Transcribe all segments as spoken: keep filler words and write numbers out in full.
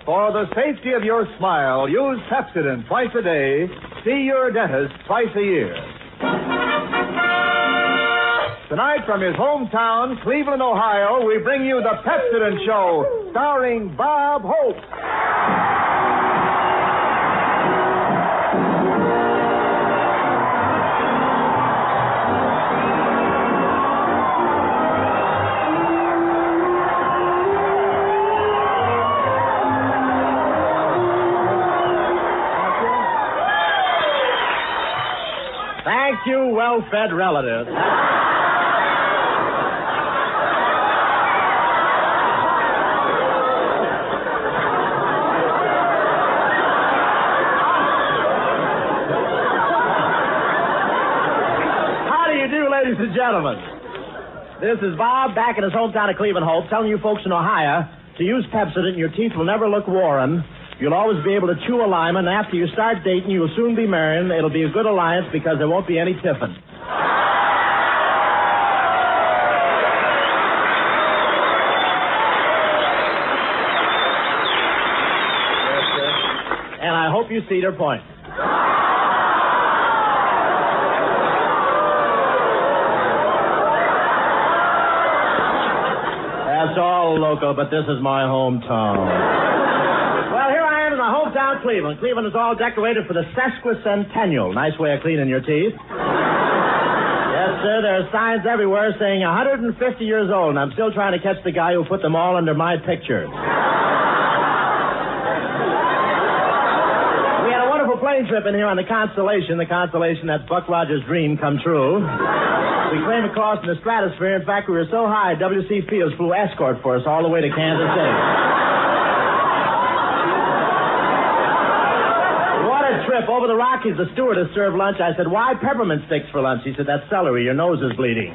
For the safety of your smile, use Pepsodent twice a day. See your dentist twice a year. Tonight from his hometown, Cleveland, Ohio, we bring you the Pepsodent Show, starring Bob Hope. Thank you, well-fed relatives. How do you do, ladies and gentlemen? This is Bob back in his hometown of Cleveland, Hope, telling you folks in Ohio to use Pepsodent and your teeth will never look worn. You'll always be able to chew a lime, and after you start dating, you'll soon be marrying. It'll be a good alliance because there won't be any tiffin. And I hope you see their point. That's all local, but this is my hometown. Well, here I am in my hometown, Cleveland. Cleveland is all decorated for the sesquicentennial. Nice way of cleaning your teeth. Yes, sir, there are signs everywhere saying one hundred fifty years old, and I'm still trying to catch the guy who put them all under my picture. We had a wonderful plane trip in here on the Constellation, the Constellation that Buck Rogers' dream come true. We came across in the stratosphere. In fact, we were so high, W C Fields flew escort for us all the way to Kansas City. Trip over the Rockies, the stewardess served lunch. I said, why peppermint sticks for lunch? He said, that's celery. Your nose is bleeding.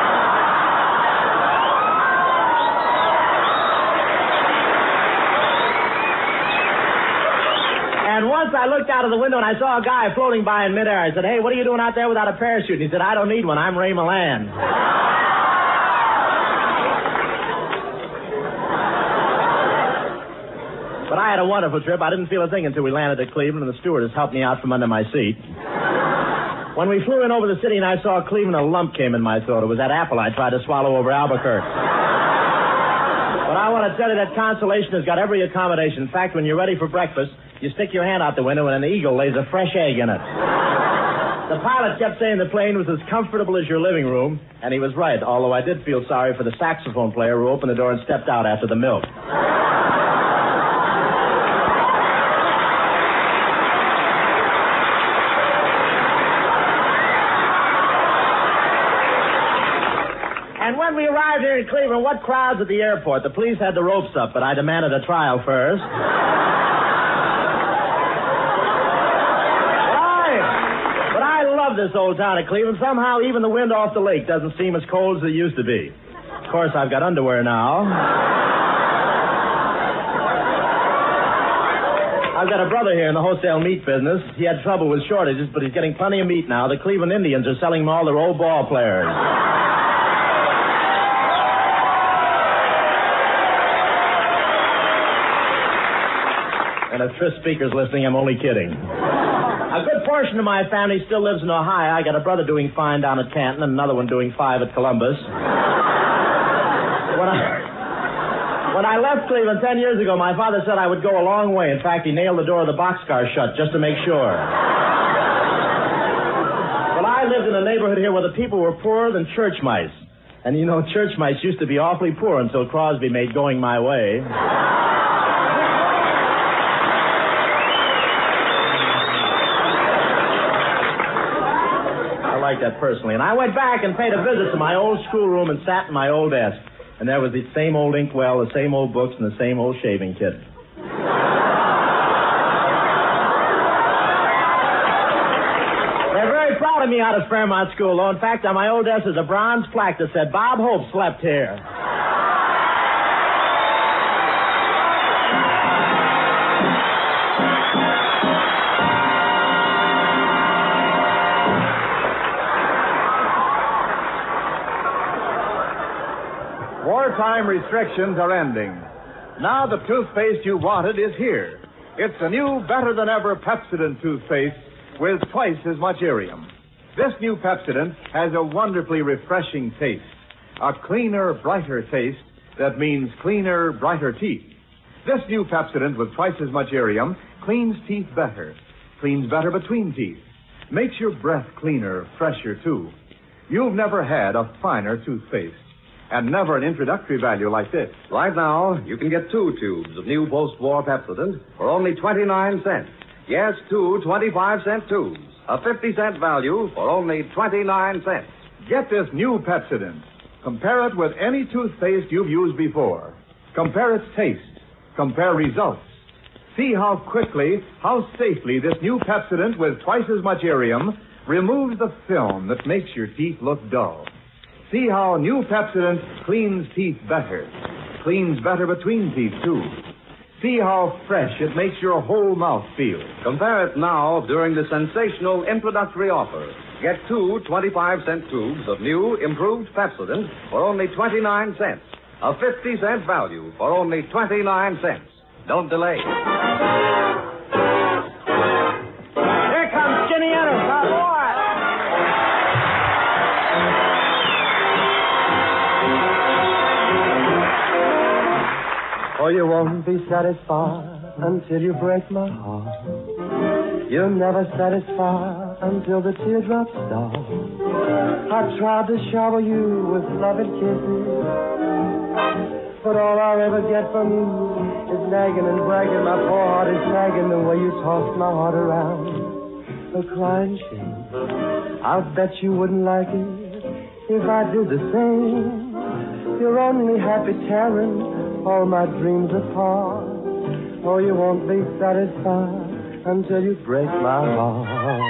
And once I looked out of the window and I saw a guy floating by in midair. I said, hey, what are you doing out there without a parachute? And he said, I don't need one. I'm Ray Milland. But I had a wonderful trip. I didn't feel a thing until we landed at Cleveland, and the stewardess helped me out from under my seat. When we flew in over the city and I saw Cleveland, a lump came in my throat. It was that apple I tried to swallow over Albuquerque. But I want to tell you that Constellation has got every accommodation. In fact, when you're ready for breakfast, you stick your hand out the window and an eagle lays a fresh egg in it. The pilot kept saying the plane was as comfortable as your living room, and he was right, although I did feel sorry for the saxophone player who opened the door and stepped out after the milk. And when we arrived here in Cleveland, what crowds at the airport? The police had the ropes up, but I demanded a trial first. Right. But I love this old town of Cleveland. Somehow, even the wind off the lake doesn't seem as cold as it used to be. Of course, I've got underwear now. I've got a brother here in the wholesale meat business. He had trouble with shortages, but he's getting plenty of meat now. The Cleveland Indians are selling him all their old ball players. And if Tris Speaker's listening, I'm only kidding. A good portion of my family still lives in Ohio. I got a brother doing fine down at Canton and another one doing five at Columbus. When I, when I left Cleveland ten years ago, my father said I would go a long way. In fact, he nailed the door of the boxcar shut just to make sure. Well, I lived in a neighborhood here where the people were poorer than church mice. And, you know, church mice used to be awfully poor until Crosby made Going My Way. I like that personally. And I went back and paid a visit to my old schoolroom and sat in my old desk. And there was the same old inkwell, the same old books, and the same old shaving kit. They're very proud of me out of Fairmont School, though. In fact, on my old desk is a bronze plaque that said, Bob Hope slept here. Wartime restrictions are ending. Now the toothpaste you wanted is here. It's a new, better-than-ever Pepsodent toothpaste with twice as much Irium. This new Pepsodent has a wonderfully refreshing taste. A cleaner, brighter taste that means cleaner, brighter teeth. This new Pepsodent with twice as much Irium cleans teeth better, cleans better between teeth, makes your breath cleaner, fresher, too. You've never had a finer toothpaste, and never an introductory value like this. Right now, you can get two tubes of new post-war Pepsodent for only twenty-nine cents. Yes, two twenty-five cent tubes. A fifty cent value for only twenty-nine cents. Get this new Pepsodent. Compare it with any toothpaste you've used before. Compare its taste. Compare results. See how quickly, how safely this new Pepsodent with twice as much Irium removes the film that makes your teeth look dull. See how new Pepsodent cleans teeth better. Cleans better between teeth, too. See how fresh it makes your whole mouth feel. Compare it now during the sensational introductory offer. Get two twenty-five cent tubes of new, improved Pepsodent for only twenty-nine cents. A fifty cent value for only twenty-nine cents. Don't delay. Here comes Skinny Ennis, our boy. Oh, you won't be satisfied until you break my heart. You're never satisfied until the teardrops start. I tried to shower you with loving kisses, but all I'll ever get from you is nagging and bragging. My poor heart is nagging the way you toss my heart around. A crying shame. I'll bet you wouldn't like it if I did the same. You're only happy tearing all my dreams apart. Oh, you won't be satisfied until you break my heart.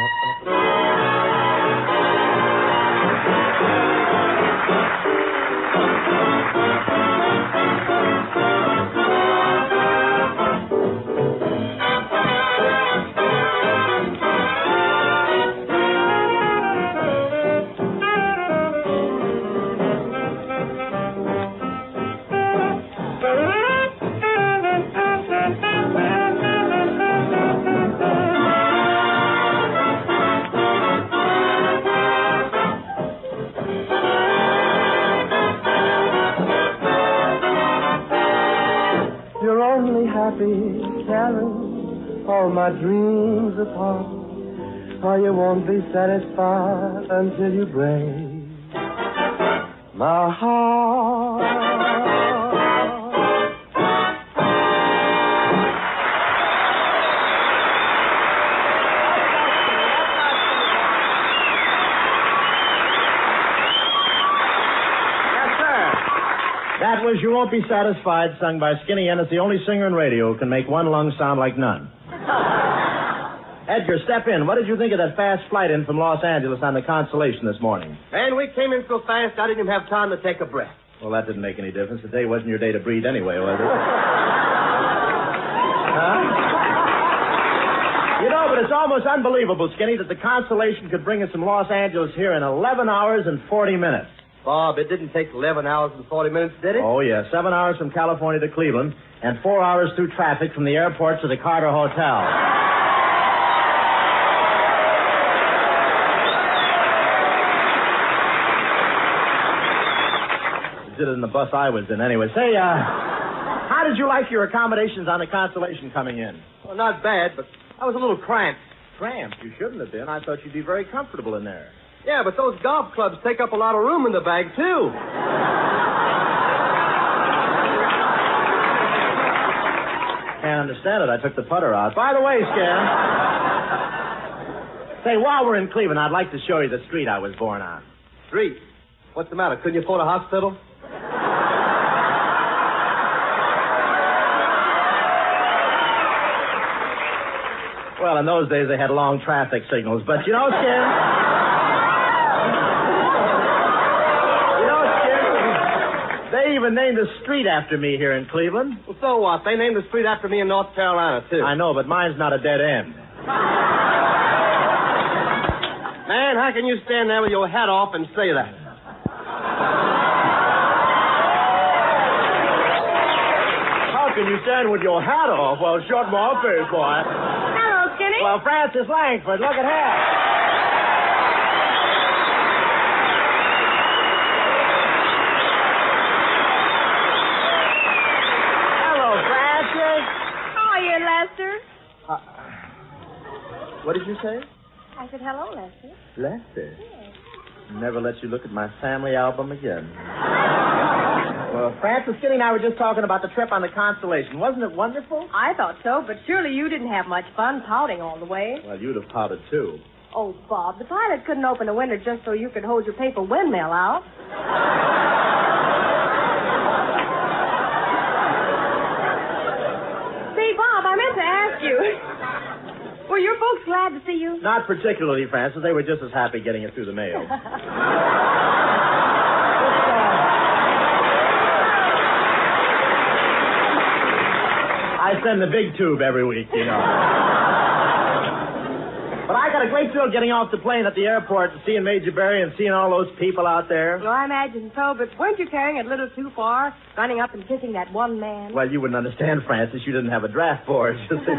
Happy tearing all my dreams apart. Oh, you won't be satisfied until you break my heart. That was You Won't Be Satisfied, sung by Skinny Ennis, the only singer in radio who can make one lung sound like none. Edgar, step in. What did you think of that fast flight in from Los Angeles on the Constellation this morning? Man, we came in so fast I didn't even have time to take a breath. Well, that didn't make any difference. Today wasn't your day to breathe anyway, was it? Huh? You know, but it's almost unbelievable, Skinny, that the Constellation could bring us from Los Angeles here in eleven hours and forty minutes. Bob, it didn't take eleven hours and forty minutes, did it? Oh, yeah. Seven hours from California to Cleveland and four hours through traffic from the airport to the Carter Hotel. Did it in the bus I was in anyway. Say, uh, how did you like your accommodations on the Constellation coming in? Well, not bad, but I was a little cramped. Cramped? You shouldn't have been. I thought you'd be very comfortable in there. Yeah, but those golf clubs take up a lot of room in the bag, too. Can't understand it. I took the putter out. By the way, Scan. Say, while we're in Cleveland, I'd like to show you the street I was born on. Street? What's the matter? Couldn't you afford a hospital? Well, in those days, they had long traffic signals. But, you know, Skin... you know, Skin, they even named a street after me here in Cleveland. Well, so what? They named the street after me in North Carolina, too. I know, but mine's not a dead end. Man, how can you stand there with your hat off and say that? can you stand with your hat off? Well, shut my face, boy. Hello, Skinny. Well, Francis Langford, look at her. Hello, Francis. How are you, Lester? Uh, what did you say? I said hello, Lester. Lester? Yes. Never let you look at my family album again. Well, Francis, Skinny and I were just talking about the trip on the Constellation. Wasn't it wonderful? I thought so, but surely you didn't have much fun pouting all the way. Well, you'd have pouted, too. Oh, Bob, the pilot couldn't open a window just so you could hold your paper windmill out. Say, Bob, I meant to ask you. Were your folks glad to see you? Not particularly, Francis. They were just as happy getting it through the mail. I send the big tube every week, you know. But I got a great thrill getting off the plane at the airport and seeing Major Barry and seeing all those people out there. Well, I imagine so, but weren't you carrying it a little too far, running up and kissing that one man? Well, you wouldn't understand, Francis. You didn't have a draft for it. uh,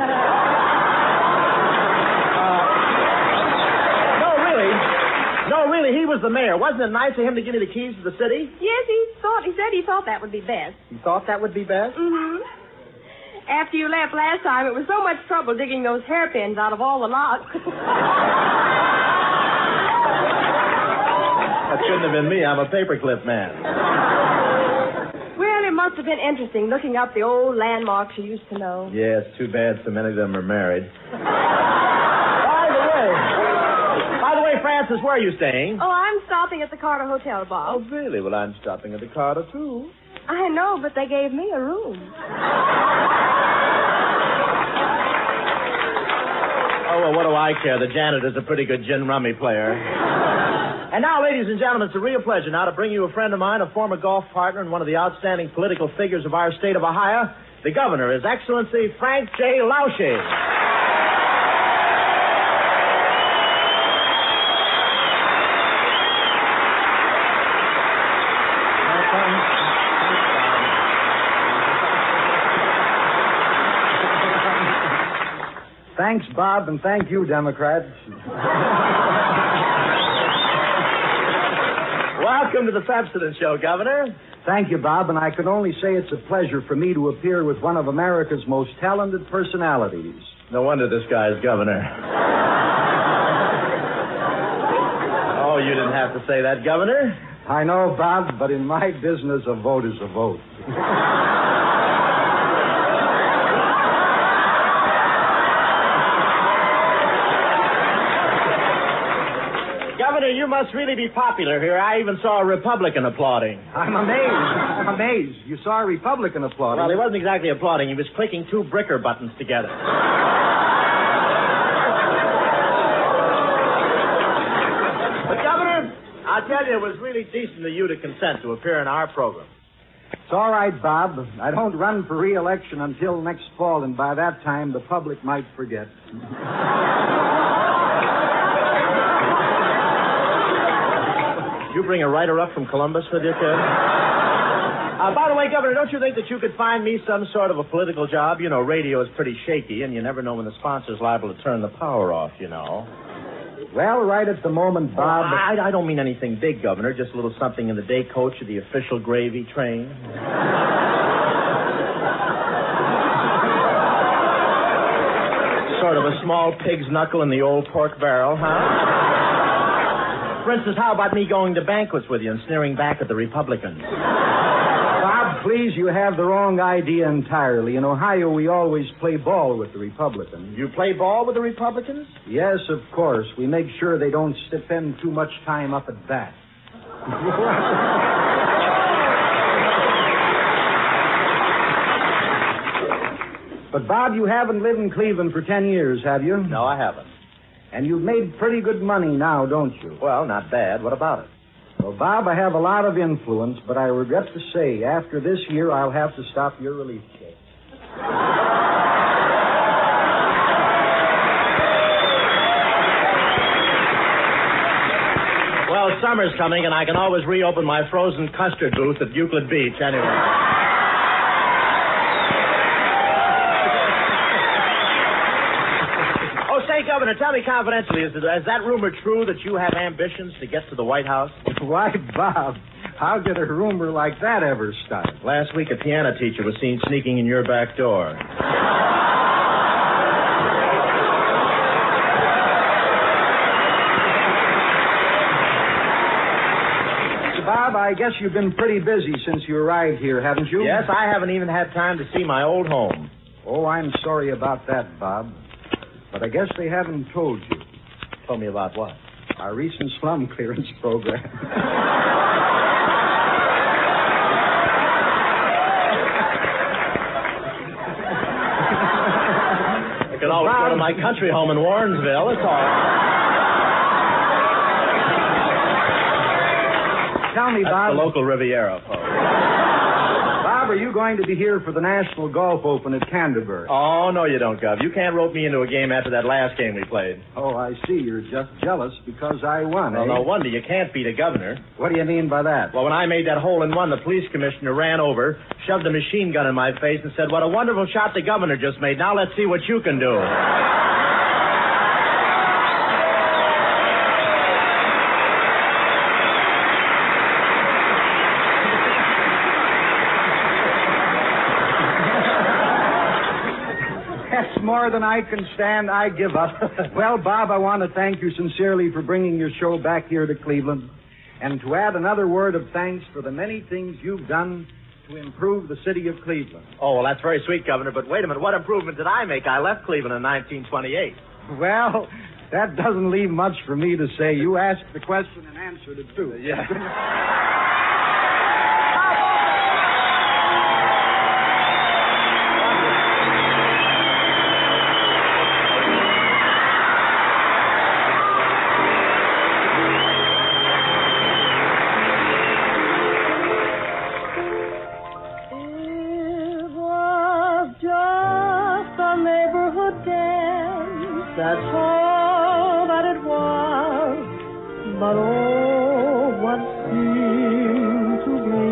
no, really. No, really, he was the mayor. Wasn't it nice of him to give me the keys to the city? Yes, he thought, he said he thought that would be best. He thought that would be best? Mm-hmm. After you left last time, it was so much trouble digging those hairpins out of all the locks. That shouldn't have been me. I'm a paperclip man. Well, it must have been interesting looking up the old landmarks you used to know. Yeah, it's too bad so many of them are married. By the way, by the way, Francis, where are you staying? Oh, I'm stopping at the Carter Hotel, Bob. Oh, really? Well, I'm stopping at the Carter, too. I know, but they gave me a room. Oh, well, what do I care? The janitor's a pretty good gin rummy player. And now, ladies and gentlemen, it's a real pleasure now to bring you a friend of mine, a former golf partner and one of the outstanding political figures of our state of Ohio. The governor, His Excellency Frank J. Lausche. Thanks, Bob, and thank you, Democrats. Welcome to the Pepsodent Show, Governor. Thank you, Bob, and I can only say it's a pleasure for me to appear with one of America's most talented personalities. No wonder this guy's governor. Oh, you didn't have to say that, Governor. I know, Bob, but in my business, a vote is a vote. Governor, you must really be popular here. I even saw a Republican applauding. I'm amazed. I'm amazed. You saw a Republican applauding. Well, he wasn't exactly applauding. He was clicking two bricker buttons together. But, Governor, I'll tell you, it was really decent of you to consent to appear in our program. It's all right, Bob. I don't run for re-election until next fall, and by that time, the public might forget. You bring a writer up from Columbus with you, kid? Uh, by the way, Governor, don't you think that you could find me some sort of a political job? You know, radio is pretty shaky, and you never know when the sponsor's liable to turn the power off, you know. Well, right at the moment, Bob... Well, I, I don't mean anything big, Governor. Just a little something in the day coach of the official gravy train. Sort of a small pig's knuckle in the old pork barrel, huh? For instance, how about me going to banquets with you and sneering back at the Republicans? Bob, please, you have the wrong idea entirely. In Ohio, we always play ball with the Republicans. You play ball with the Republicans? Yes, of course. We make sure they don't spend too much time up at bat. But, Bob, you haven't lived in Cleveland for ten years, have you? No, I haven't. And you've made pretty good money now, don't you? Well, not bad. What about it? Well, Bob, I have a lot of influence, but I regret to say, after this year, I'll have to stop your relief check. Well, summer's coming, and I can always reopen my frozen custard booth at Euclid Beach anyway. Governor, tell me confidentially, is, it, is that rumor true that you have ambitions to get to the White House? Why, Bob, how did a rumor like that ever start? Last week, a piano teacher was seen sneaking in your back door. Bob, I guess you've been pretty busy since you arrived here, haven't you? Yes, I haven't even had time to see my old home. Oh, I'm sorry about that, Bob. But I guess they haven't told you. Told me about what? Our recent slum clearance program. I could always go to my country home in Warrensville. That's all. Tell me, That's Bob. the local Riviera, folks. Bob, are you going to be here for the National Golf Open at Canterbury? Oh, no, you don't, Gov. You can't rope me into a game after that last game we played. Oh, I see. You're just jealous because I won, Well, eh? no wonder. You can't beat a governor. What do you mean by that? Well, when I made that hole in one, the police commissioner ran over, shoved a machine gun in my face, and said, "What a wonderful shot the governor just made. Now let's see what you can do." That's more than I can stand. I give up. Well, Bob, I want to thank you sincerely for bringing your show back here to Cleveland, and to add another word of thanks for the many things you've done to improve the city of Cleveland. Oh, well, that's very sweet, Governor, but wait a minute. What improvement did I make? I left Cleveland in nineteen twenty-eight. Well, that doesn't leave much for me to say. You asked the question and answered it, too. Yeah. That's all that it was, but oh, what seemed to be.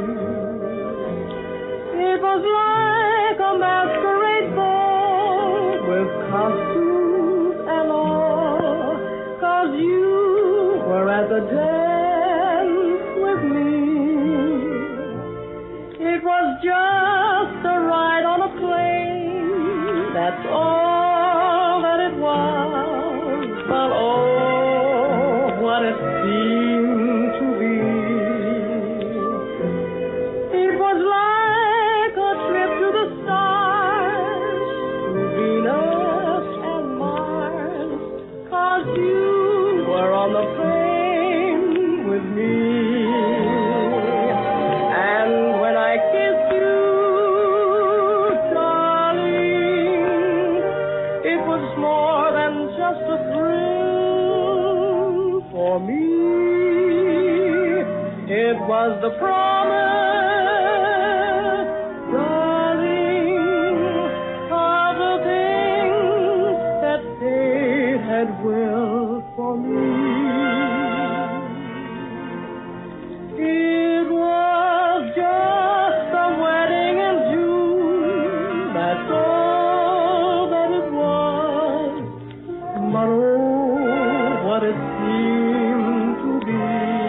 It was like a masquerade ball with costumes and all, 'cause you were at the dance with me. It was just a ride on a plane, that's all. But oh, what it seemed to be. It was like a trip to the stars, to Venus and Mars, 'cause you were on the plane with me. And when I kissed you, darling, it was more than just a thrill for me. It was the promise, darling, of the things that fate had willed for me. It was just a wedding in June, that's all that it was. But oh, what it seemed to be.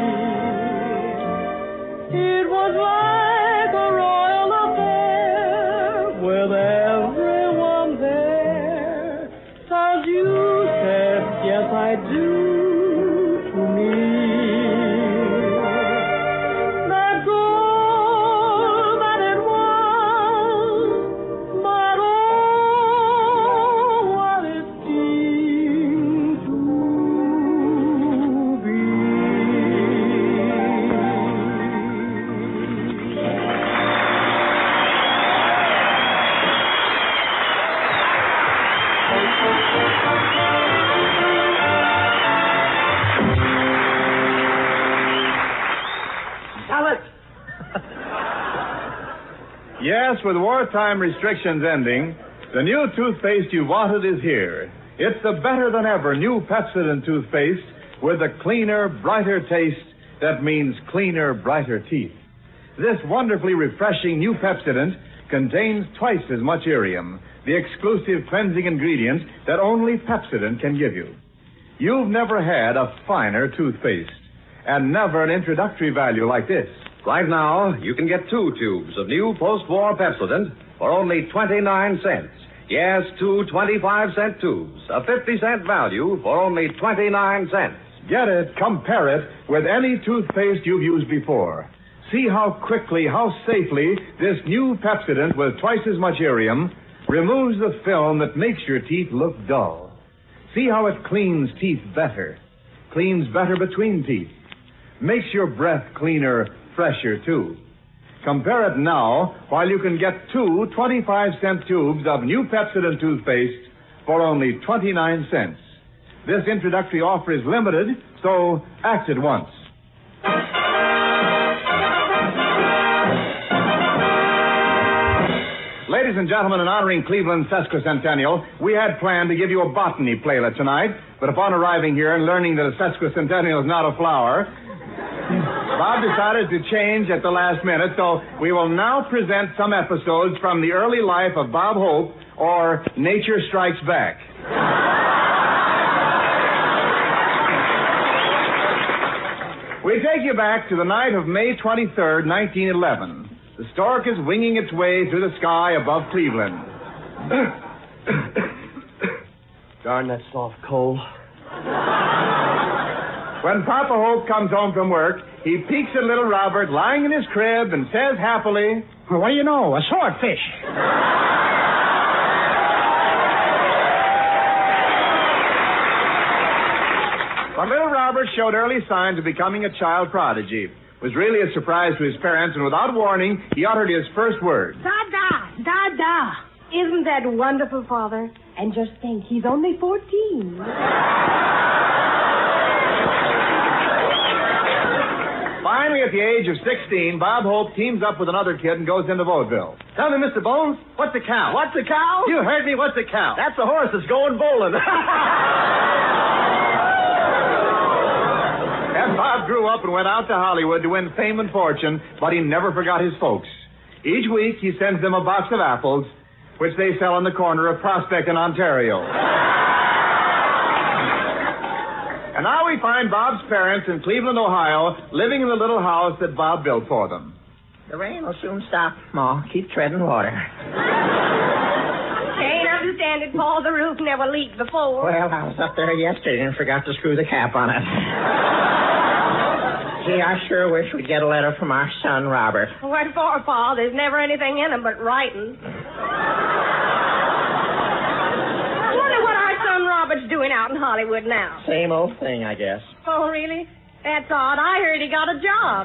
It was like a royal affair with everyone there, 'cause you said, yes, I do, to me. That's all that it was, but oh, what it seemed to be. Tell it! Yes, with wartime restrictions ending, the new toothpaste you wanted is here. It's the better-than-ever new Pepsodent toothpaste with a cleaner, brighter taste that means cleaner, brighter teeth. This wonderfully refreshing new Pepsodent contains twice as much irium, the exclusive cleansing ingredient that only Pepsodent can give you. You've never had a finer toothpaste, and never an introductory value like this. Right now, you can get two tubes of new post-war Pepsodent for only twenty-nine cents. Yes, two twenty-five cent tubes, a fifty cent value for only twenty-nine cents. Get it, compare it with any toothpaste you've used before. See how quickly, how safely this new Pepsodent with twice as much irium removes the film that makes your teeth look dull. See how it cleans teeth better, cleans better between teeth, makes your breath cleaner, fresher, too. Compare it now while you can get two twenty-five cent tubes of new Pepsodent toothpaste for only twenty-nine cents. This introductory offer is limited, so act at once. Ladies and gentlemen, in honoring Cleveland's sesquicentennial, we had planned to give you a botany playlet tonight, but upon arriving here and learning that a sesquicentennial is not a flower, Bob decided to change at the last minute, so we will now present some episodes from the early life of Bob Hope, or Nature Strikes Back. We take you back to the night of May twenty-third, nineteen eleven. The stork is winging its way through the sky above Cleveland. Darn that soft coal. When Papa Hope comes home from work, he peeks at little Robert lying in his crib and says happily, Well, what do you know? A swordfish. But little Robert showed early signs of becoming a child prodigy. It was really a surprise to his parents, and without warning, he uttered his first word. Da-da, da-da. Isn't that wonderful, Father? And just think, he's only fourteen. Finally, at the age of sixteen, Bob Hope teams up with another kid and goes into vaudeville. Tell me, Mister Bones, what's a cow? What's a cow? You heard me. What's a cow? That's the horse that's going bowling. And Bob grew up and went out to Hollywood to win fame and fortune, but he never forgot his folks. Each week, he sends them a box of apples, which they sell on the corner of Prospect and Ontario. And now we find Bob's parents in Cleveland, Ohio, living in the little house that Bob built for them. The rain will soon stop, Ma. Keep treading water. Can't understand it, Paul. The roof never leaked before. Well, I was up there yesterday and forgot to screw the cap on it. Gee, I sure wish we'd get a letter from our son, Robert. What for, Paul? There's never anything in them but writing. I wonder what our son Robert's doing out in Hollywood now. Same old thing, I guess. Oh, really? That's odd. I heard he got a job.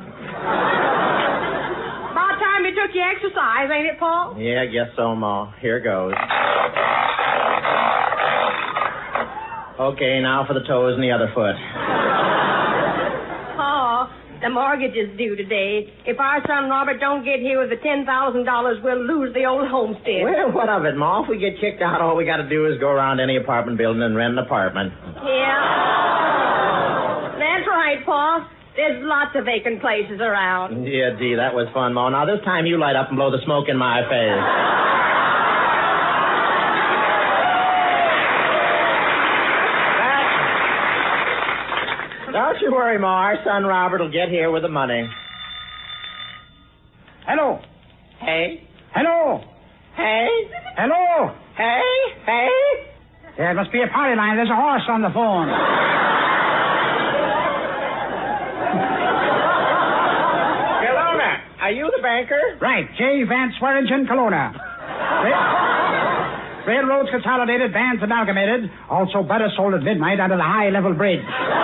About time you took your exercise, ain't it, Paul? Yeah, I guess so, Ma. Here goes. Okay, now for the toes and the other foot. Oh, the mortgage is due today. If our son Robert don't get here with the ten thousand dollars, we'll lose the old homestead. Well, what of it, Ma? If we get kicked out, all we got to do is go around any apartment building and rent an apartment. Yeah. That's right, Paul. There's lots of vacant places around. Yeah, gee, that was fun, Ma. Now, this time you light up and blow the smoke in my face. Don't you worry, Ma. Our son Robert will get here with the money. Hello. Hey? Hello. Hey? Hello. Hey? Hey? There must be a party line. There's a horse on the phone. Kelowna, are you the banker? Right. J. Vance Swearingen, Kelowna. Railroads consolidated, bands amalgamated. Also butter sold at midnight under the high-level bridge.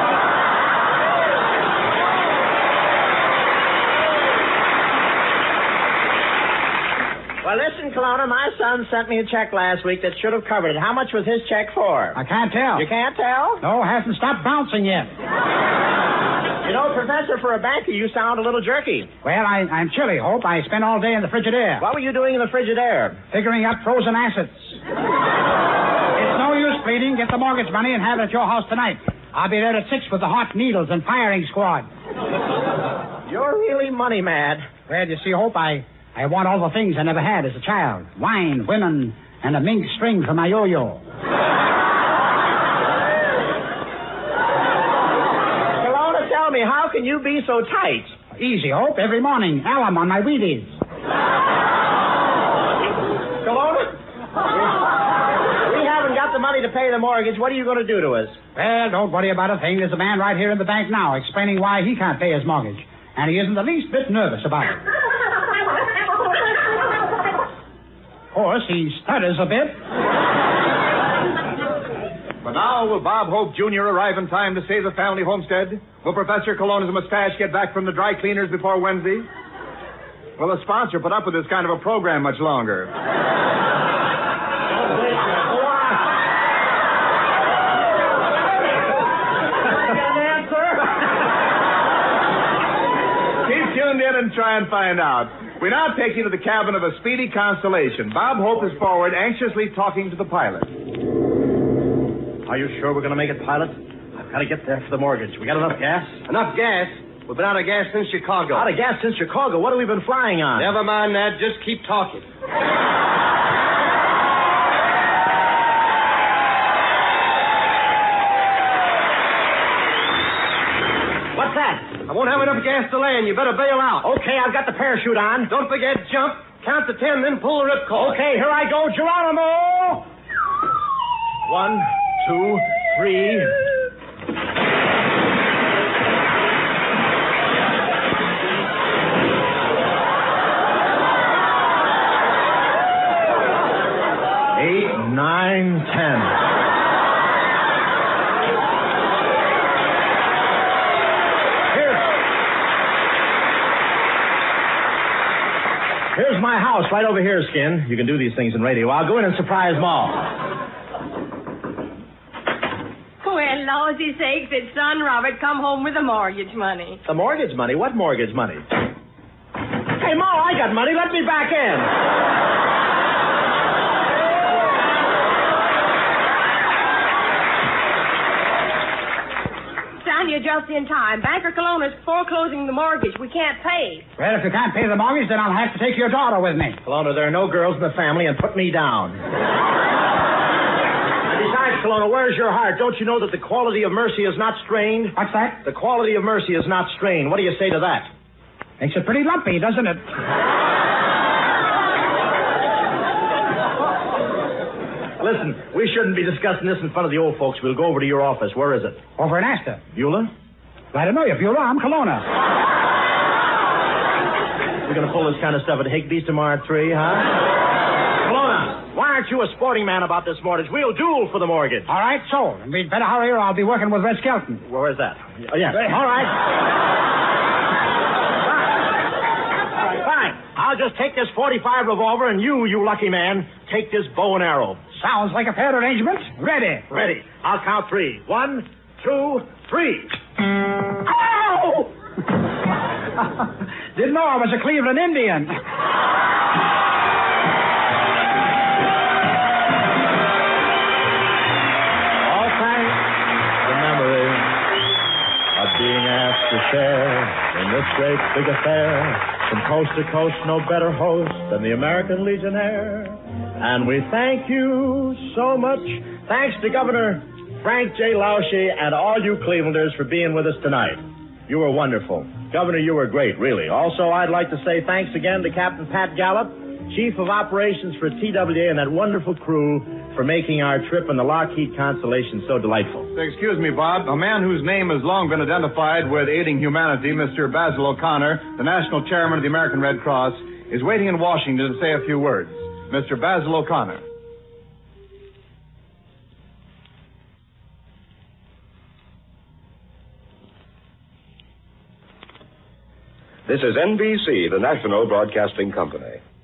Well, listen, Kelowna, my son sent me a check last week that should have covered it. How much was his check for? I can't tell. You can't tell? No, hasn't stopped bouncing yet. You know, Professor, for a banker, you sound a little jerky. Well, I, I'm chilly, Hope. I spent all day in the Frigidaire. What were you doing in the Frigidaire? Figuring up frozen assets. It's no use pleading. Get the mortgage money and have it at your house tonight. I'll be there at six with the hot needles and firing squad. You're really money mad. Well, you see, Hope, I... I want all the things I never had as a child. Wine, women, and a mink string for my yo-yo. Kelowna, tell me, how can you be so tight? Easy, Hope. Every morning, alum on my Wheaties. Kelowna? We haven't got the money to pay the mortgage. What are you going to do to us? Well, don't worry about a thing. There's a man right here in the bank now explaining why he can't pay his mortgage. And he isn't the least bit nervous about it. Of course, he stutters a bit. But now, will Bob Hope Junior arrive in time to save the family homestead? Will Professor Cologne's mustache get back from the dry cleaners before Wednesday? Will the sponsor put up with this kind of a program much longer? Keep tuned in and try and find out. We now take you to the cabin of a Speedy Constellation. Bob Hope is forward, anxiously talking to the pilot. Are you sure we're going to make it, pilot? I've got to get there for the mortgage. We got enough gas? Enough gas? We've been out of gas since Chicago. Out of gas since Chicago? What have we been flying on? Never mind that. Just keep talking. What's that? I won't have enough gas to land. You better bail out. Okay, I've got the parachute on. Don't forget, jump. Count to ten, then pull the ripcord. Okay, here I go, Geronimo! One, two, three. Eight, nine, ten. Here's my house right over here, Skin. You can do these things in radio. I'll go in and surprise Ma. Well, Lawsy sakes, it's son Robert come home with the mortgage money. The mortgage money? What mortgage money? Hey, Ma, I got money. Let me back in. Son, you're just in time. Banker Cologne's foreclosing the mortgage. We can't pay. Well, if you can't pay the mortgage, then I'll have to take your daughter with me. Kelowna, there are no girls in the family, and put me down. Besides, Kelowna, where's your heart? Don't you know that the quality of mercy is not strained? What's that? The quality of mercy is not strained. What do you say to that? Makes it pretty lumpy, doesn't it? Listen, we shouldn't be discussing this in front of the old folks. We'll go over to your office. Where is it? Over in Astor. Beulah? I don't know you, Beulah. I'm Kelowna. We're going to pull this kind of stuff at Higbee's tomorrow at three, huh? Kelowna, why aren't you a sporting man about this mortgage? We'll duel for the mortgage. All right, sold. And we'd better hurry or I'll be working with Red Skelton. Well, where's that? Oh, yeah. All right. Fine. Fine. I'll just take this forty-five revolver, and you, you lucky man, take this bow and arrow. Sounds like a fair arrangement. Ready. Ready. I'll count three. One, two, three. Ow! Didn't know I was a Cleveland Indian. All thanks to the memory of being asked to share in this great big affair. From coast to coast, no better host than the American Legionnaire. And we thank you so much. Thanks to Governor Frank J. Lausche and all you Clevelanders for being with us tonight. You were wonderful. Governor, you were great, really. Also, I'd like to say thanks again to Captain Pat Gallup, Chief of Operations for T W A, and that wonderful crew for making our trip in the Lockheed Constellation so delightful. Excuse me, Bob. A man whose name has long been identified with aiding humanity, Mister Basil O'Connor, the national chairman of the American Red Cross, is waiting in Washington to say a few words. Mister Basil O'Connor. This is N B C, the national broadcasting company.